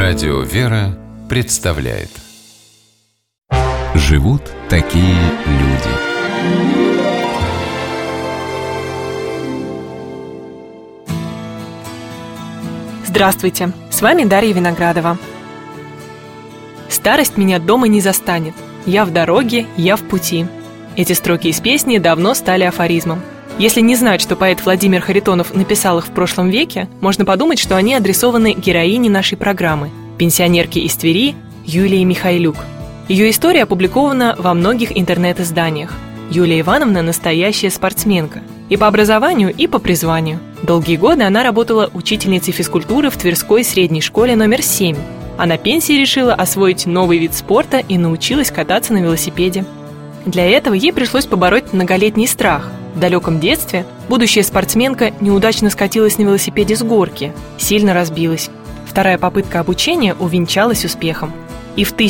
Радио «Вера» представляет. Живут такие люди. Здравствуйте, с вами Дарья Виноградова. Старость меня дома не застанет. Я в дороге, я в пути. Эти строки из песни давно стали афоризмом. Если не знать, что поэт Владимир Харитонов написал их в прошлом веке, можно подумать, что они адресованы героине нашей программы, пенсионерке из Твери Юлии Михайлюк. Ее история опубликована во многих интернет-изданиях. Юлия Ивановна – настоящая спортсменка. И по образованию, и по призванию. Долгие годы она работала учительницей физкультуры в Тверской средней школе номер 7. А на пенсии решила освоить новый вид спорта и научилась кататься на велосипеде. Для этого ей пришлось побороть многолетний страх. В далеком детстве будущая спортсменка неудачно скатилась на велосипеде с горки, сильно разбилась. Вторая попытка обучения увенчалась успехом. И в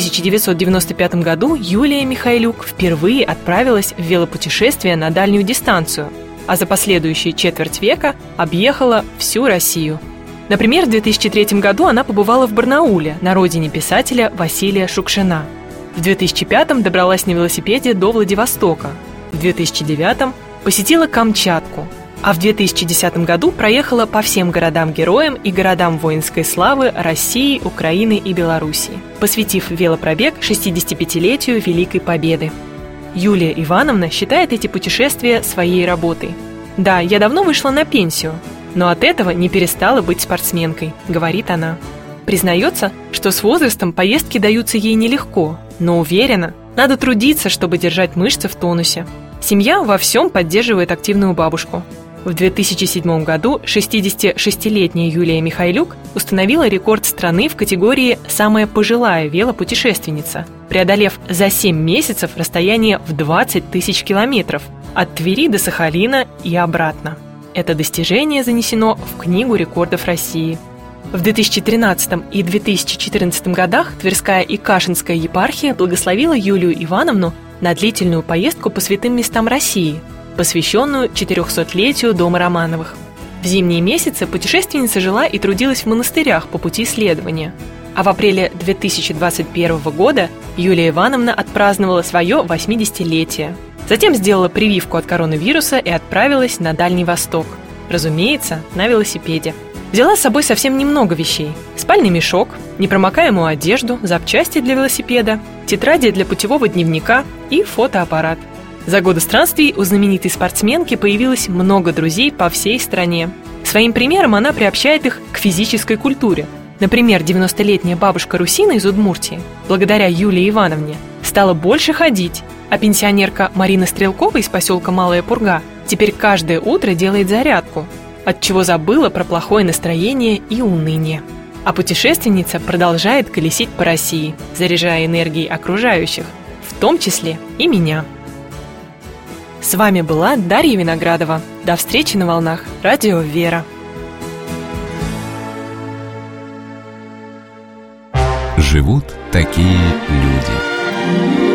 1995 году Юлия Михайлюк впервые отправилась в велопутешествие на дальнюю дистанцию, а за последующие четверть века объехала всю Россию. Например, в 2003 году она побывала в Барнауле, на родине писателя Василия Шукшина. В 2005 добралась на велосипеде до Владивостока. В 2009 посетила Камчатку. А в 2010 году проехала по всем городам-героям и городам воинской славы России, Украины и Белоруссии, посвятив велопробег 65-летию Великой Победы. Юлия Ивановна считает эти путешествия своей работой. «Да, я давно вышла на пенсию, но от этого не перестала быть спортсменкой», — говорит она. Признается, что с возрастом поездки даются ей нелегко, но уверена, надо трудиться, чтобы держать мышцы в тонусе. Семья во всем поддерживает активную бабушку. В 2007 году 66-летняя Юлия Михайлюк установила рекорд страны в категории «Самая пожилая велопутешественница», преодолев за 7 месяцев расстояние в 20 тысяч километров от Твери до Сахалина и обратно. Это достижение занесено в Книгу рекордов России. В 2013 и 2014 годах Тверская и Кашинская епархия благословила Юлию Ивановну на длительную поездку по святым местам России, посвященную 400-летию дома Романовых. В зимние месяцы путешественница жила и трудилась в монастырях по пути следования. А в апреле 2021 года Юлия Ивановна отпраздновала свое 80-летие. Затем сделала прививку от коронавируса и отправилась на Дальний Восток. Разумеется, на велосипеде. Взяла с собой совсем немного вещей. Спальный мешок, непромокаемую одежду, запчасти для велосипеда, тетради для путевого дневника и фотоаппарат. За годы странствий у знаменитой спортсменки появилось много друзей по всей стране. Своим примером она приобщает их к физической культуре. Например, 90-летняя бабушка Русина из Удмуртии, благодаря Юлии Ивановне, стала больше ходить, а пенсионерка Марина Стрелкова из поселка Малая Пурга теперь каждое утро делает зарядку, отчего забыла про плохое настроение и уныние. А путешественница продолжает колесить по России, заряжая энергией окружающих, в том числе и меня. С вами была Дарья Виноградова. До встречи на волнах Радио «Вера». Живут такие люди.